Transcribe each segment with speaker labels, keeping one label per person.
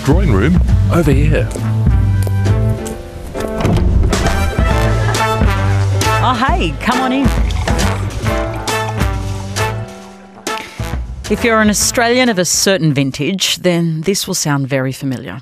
Speaker 1: drawing room over here.
Speaker 2: Oh, hey, come on in. If you're an Australian of a certain vintage, then this will sound very familiar.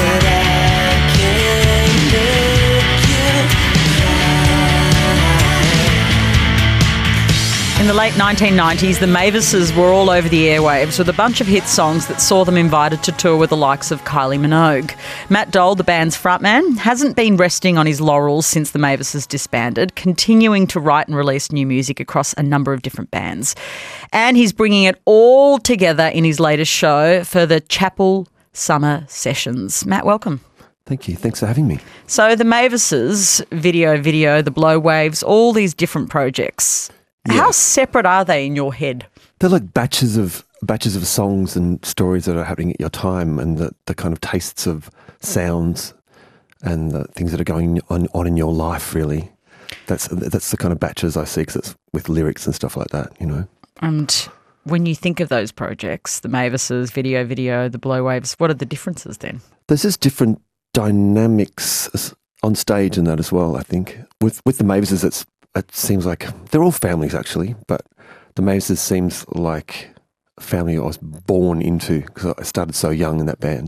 Speaker 2: In the late 1990s, the Mavises were all over the airwaves with a bunch of hit songs that saw them invited to tour with the likes of Kylie Minogue. Matt Dole, the band's frontman, hasn't been resting on his laurels since the Mavises disbanded, continuing to write and release new music across a number of different bands. And he's bringing it all together in his latest show for the Chapel Summer Sessions. Matt, welcome.
Speaker 3: Thank you. Thanks for having me.
Speaker 2: So the Mavises, Video, the Blow Waves, all these different projects. Yeah. How separate are they in your head?
Speaker 3: They're like batches of songs and stories that are happening at your time, and the kind of tastes of sounds and the things that are going on in your life, really. That's the kind of batches I see, because it's with lyrics and stuff like that, you know.
Speaker 2: And when you think of those projects, the Mavises, Video, the Blow Waves, what are the differences then?
Speaker 3: There's just different dynamics on stage and that as well, I think. With the Mavises, it seems like they're all families actually, but the Mavises seems like a family I was born into, because I started so young in that band.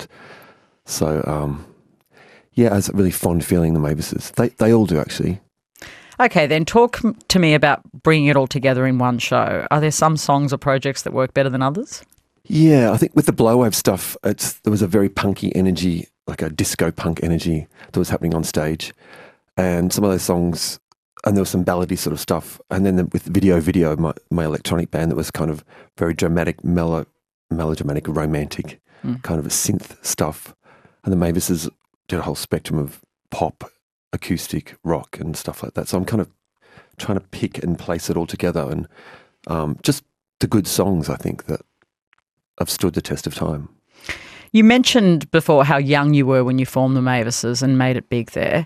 Speaker 3: So, yeah, I was really fond feeling the Mavises. They all do actually.
Speaker 2: Okay, then talk to me about bringing it all together in one show. Are there some songs or projects that work better than others?
Speaker 3: Yeah, I think with the Blowwave stuff, there was a very punky energy, like a disco punk energy that was happening on stage. And some of those songs, and there was some ballady sort of stuff. And then with Video, my electronic band, that was kind of very dramatic, melodramatic, romantic, kind of a synth stuff. And the Mavises did a whole spectrum of pop, acoustic, rock and stuff like that. So I'm kind of trying to pick and place it all together, and just the good songs, I think, that have stood the test of time.
Speaker 2: You mentioned before how young you were when you formed the Mavises and made it big there.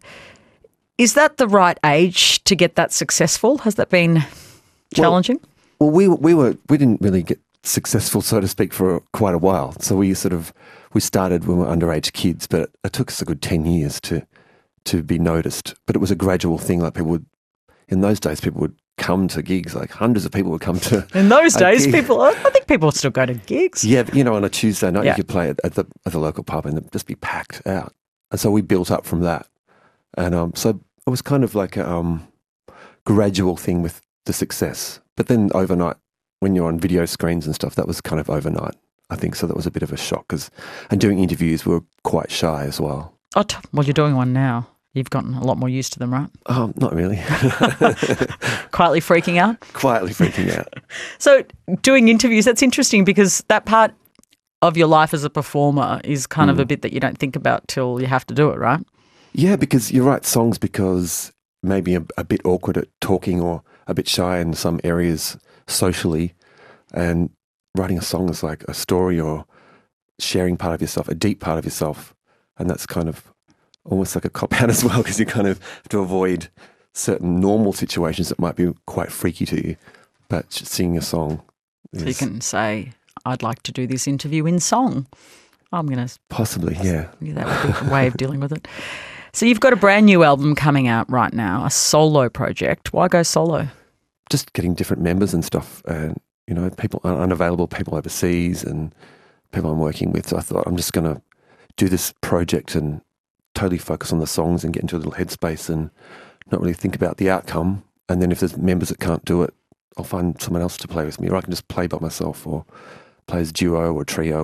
Speaker 2: Is that the right age to get that successful? Has that been challenging?
Speaker 3: Well, we didn't really get successful, so to speak, for quite a while. So we started when we were underage kids, but it took us a good 10 years to be noticed. But it was a gradual thing. Like in those days, people would come to gigs. Like hundreds of people would come to.
Speaker 2: In those days, I think people would still go to gigs.
Speaker 3: Yeah, but, on a Tuesday night, you could play at the local pub and it'd just be packed out. And so we built up from that. And so it was kind of like a gradual thing with the success. But then overnight, when you're on video screens and stuff, that was kind of overnight, I think. So that was a bit of a shock. And doing interviews, we were quite shy as well.
Speaker 2: Oh, well, you're doing one now. You've gotten a lot more used to them, right?
Speaker 3: Not really.
Speaker 2: Quietly freaking out?
Speaker 3: Quietly freaking out.
Speaker 2: So doing interviews, that's interesting, because that part of your life as a performer is kind of a bit that you don't think about till you have to do it, right?
Speaker 3: Yeah, because you write songs because maybe a bit awkward at talking or a bit shy in some areas socially, and writing a song is like a story or sharing part of yourself, a deep part of yourself, and that's kind of almost like a cop-out as well, because you kind of have to avoid certain normal situations that might be quite freaky to you, but singing a song is... So
Speaker 2: you can say, I'd like to do this interview in song. I'm going to...
Speaker 3: Possibly, yeah.
Speaker 2: That would be a way of dealing with it. So you've got a brand new album coming out right now, a solo project. Why go solo?
Speaker 3: Just getting different members and stuff, and people unavailable, people overseas, and people I'm working with. So I thought I'm just going to do this project and totally focus on the songs and get into a little headspace and not really think about the outcome. And then if there's members that can't do it, I'll find someone else to play with me, or I can just play by myself or play as duo or trio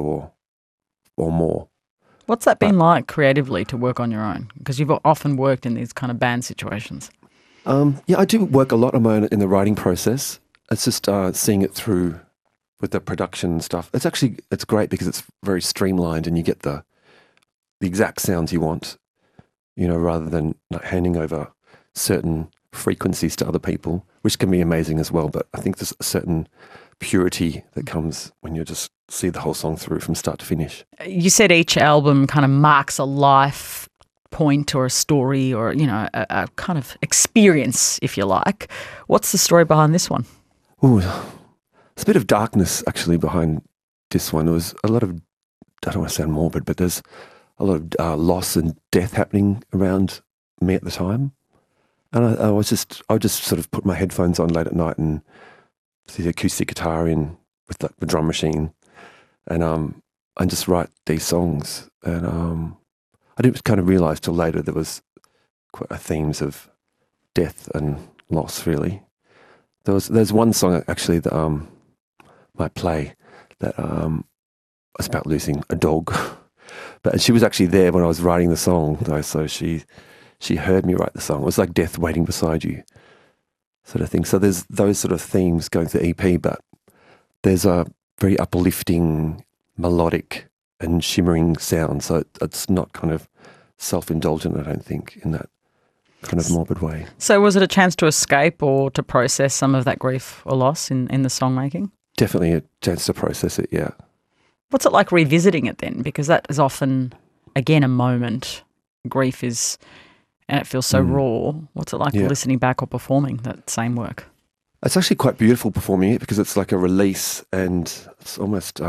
Speaker 3: or more.
Speaker 2: What's that been like creatively to work on your own? Because you've often worked in these kind of band situations.
Speaker 3: Yeah, I do work a lot on my own in the writing process. It's just seeing it through with the production and stuff. It's great because it's very streamlined and you get the exact sounds you want, rather than handing over certain frequencies to other people, which can be amazing as well. But I think there's a certain purity that comes when you just see the whole song through from start to finish.
Speaker 2: You said each album kind of marks a life point or a story or, a kind of experience, if you like. What's the story behind this one?
Speaker 3: Ooh, there's a bit of darkness actually behind this one. There was a lot of, I don't want to sound morbid, but there's a lot of loss and death happening around me at the time. And I would just sort of put my headphones on late at night and the acoustic guitar in with the drum machine, and just write these songs. And I didn't kind of realise till later there was quite themes of death and loss. Really, there's one song actually that might play that was about losing a dog, but she was actually there when I was writing the song, though, so she heard me write the song. It was like death waiting beside you, sort of thing. So there's those sort of themes going through the EP, but there's a very uplifting, melodic and shimmering sound. So it's not kind of self-indulgent, I don't think, in that kind of morbid way.
Speaker 2: So was it a chance to escape or to process some of that grief or loss in the songmaking?
Speaker 3: Definitely a chance to process it, yeah.
Speaker 2: What's it like revisiting it then? Because that is often, again, a moment. Grief is, and it feels so raw. What's it like listening back or performing that same work?
Speaker 3: It's actually quite beautiful performing it because it's like a release, and it's almost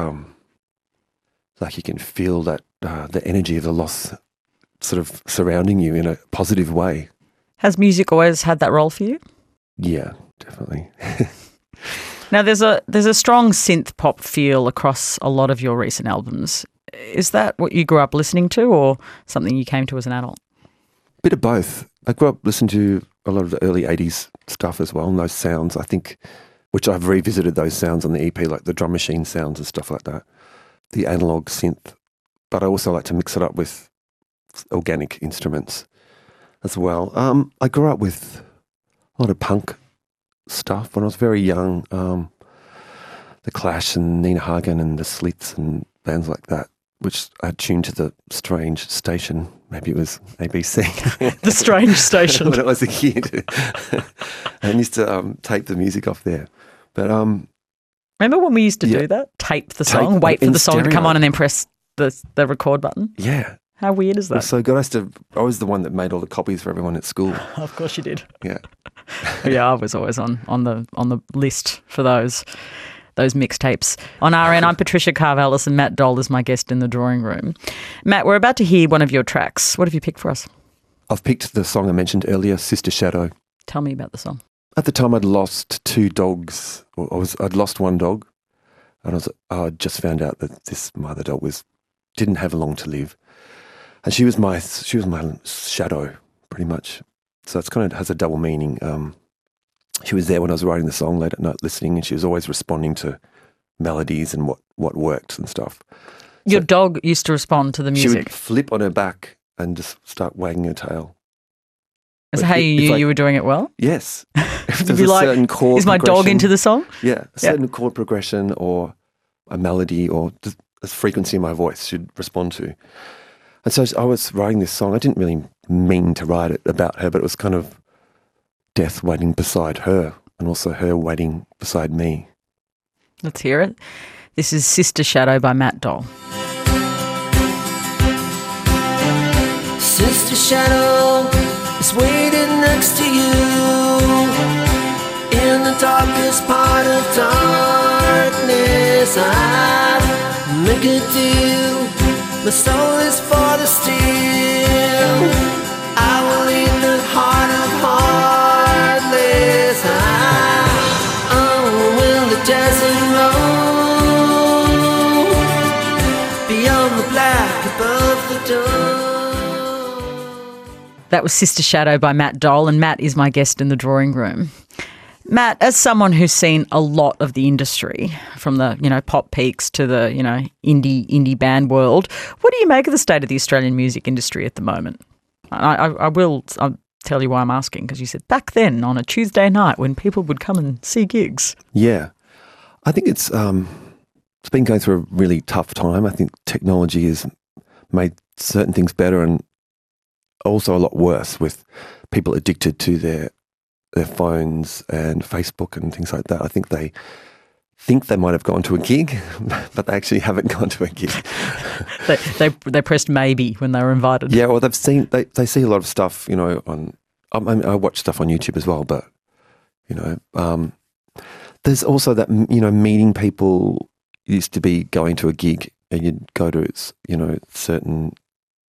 Speaker 3: like you can feel that the energy of the loss sort of surrounding you in a positive way.
Speaker 2: Has music always had that role for you?
Speaker 3: Yeah, definitely.
Speaker 2: Now, there's a strong synth pop feel across a lot of your recent albums. Is that what you grew up listening to, or something you came to as an adult?
Speaker 3: Bit of both. I grew up listening to a lot of the early 80s stuff as well, and those sounds, I think, which I've revisited those sounds on the EP, like the drum machine sounds and stuff like that, the analog synth. But I also like to mix it up with organic instruments as well. I grew up with a lot of punk stuff when I was very young. The Clash and Nina Hagen and the Slits and bands like that, which I tuned to the strange station. Maybe it was ABC.
Speaker 2: The strange station.
Speaker 3: When I was a kid. And I used to tape the music off there. But
Speaker 2: remember when we used to do that? Tape the song, wait for the song to come on and then press the record button?
Speaker 3: Yeah.
Speaker 2: How weird is that?
Speaker 3: So good. I was the one that made all the copies for everyone at school.
Speaker 2: Of course you did.
Speaker 3: Yeah.
Speaker 2: Yeah, I was always on the list for those mixtapes. On RN, I'm Patricia Karvelas and Matt Dole is my guest in the drawing room. Matt, we're about to hear one of your tracks. What have you picked for us?
Speaker 3: I've picked the song I mentioned earlier, Sister Shadow.
Speaker 2: Tell me about the song.
Speaker 3: At the time, I'd lost 2 dogs. I'd lost 1 dog, and I just found out that this mother dog didn't have long to live, and she was my shadow, pretty much. So it's kind of has a double meaning. She was there when I was writing the song late at night, listening, and she was always responding to melodies and what worked and stuff.
Speaker 2: Your dog used to respond to the music.
Speaker 3: She would flip on her back and just start wagging her tail.
Speaker 2: Is that how you knew you were doing it well?
Speaker 3: Yes. If
Speaker 2: there's a certain chord, is my dog into the song?
Speaker 3: Yeah, a certain chord progression or a melody or a frequency in my voice should respond to. And so I was writing this song. I didn't really mean to write it about her, but it was kind of death waiting beside her and also her waiting beside me.
Speaker 2: Let's hear it. This is Sister Shadow by Matt Dole.
Speaker 1: Sister Shadow is waiting next to you in the darkest part of darkness. I make a deal, my soul is for the steal. I will leave the heart of heartless. Will the desert roam beyond the black above the dawn.
Speaker 2: That was Sister Shadow by Matt Dole, and Matt is my guest in the drawing room. Matt, as someone who's seen a lot of the industry, from the pop peaks to the indie band world, what do you make of the state of the Australian music industry at the moment? I'll tell you why I'm asking, because you said back then on a Tuesday night when people would come and see gigs.
Speaker 3: Yeah, I think it's been going through a really tough time. I think technology has made certain things better and also a lot worse, with people addicted to their phones and Facebook and things like that. I think they might have gone to a gig, but they actually haven't gone to a gig.
Speaker 2: they pressed maybe when they were invited.
Speaker 3: Yeah, well, they see a lot of stuff, on. I watch stuff on YouTube as well, but there's also that meeting people. Used to be going to a gig and you'd go to certain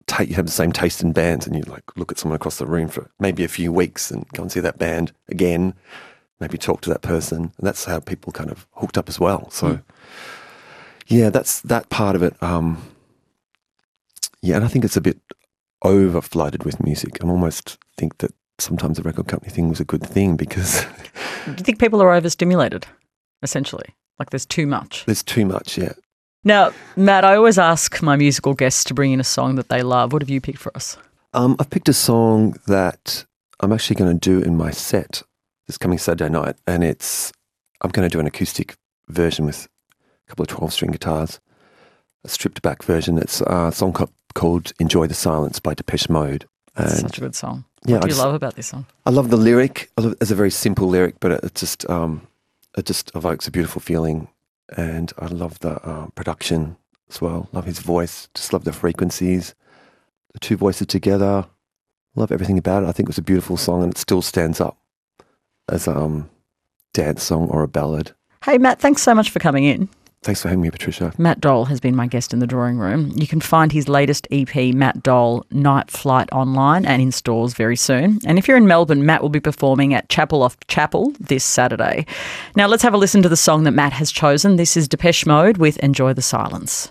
Speaker 3: you have the same taste in bands, and you like look at someone across the room for maybe a few weeks and go and see that band again, maybe talk to that person, and that's how people kind of hooked up as well. So, yeah, that's that part of it. Yeah, and I think it's a bit over flooded with music. I almost think that sometimes the record company thing was a good thing because
Speaker 2: Do you think people are overstimulated, essentially? Like there's too much?
Speaker 3: there's too much. Yeah.
Speaker 2: Now, Matt, I always ask my musical guests to bring in a song that they love. What have you picked for us?
Speaker 3: I've picked a song that I'm actually going to do in my set this coming Saturday night, and I'm going to do an acoustic version with a couple of 12-string guitars, a stripped-back version. It's a song called "Enjoy the Silence" by Depeche Mode. And
Speaker 2: Such a good song.
Speaker 3: yeah,
Speaker 2: What do you love about this song?
Speaker 3: I love the lyric. It's a very simple lyric, but it just evokes a beautiful feeling, and I love the production as well. Love his voice. Just love the frequencies, the two voices together. Love everything about it. I think it was a beautiful song, and it still stands up as a dance song or a ballad.
Speaker 2: Hey, Matt, thanks so much for coming in.
Speaker 3: Thanks for having me, Patricia.
Speaker 2: Matt Dole has been my guest in the drawing room. You can find his latest EP, Matt Dole, Night Flight, online and in stores very soon. And if you're in Melbourne, Matt will be performing at Chapel Off Chapel this Saturday. Now let's have a listen to the song that Matt has chosen. This is Depeche Mode with Enjoy the Silence.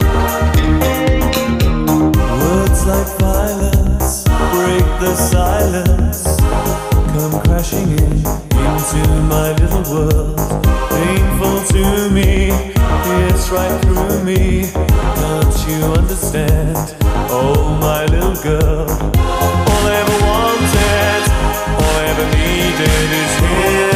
Speaker 4: Words like violence break the silence, come crashing into my little world. Painful to me, it's right through me. Don't you understand? Oh, my little girl. All I ever wanted, all I ever needed is here.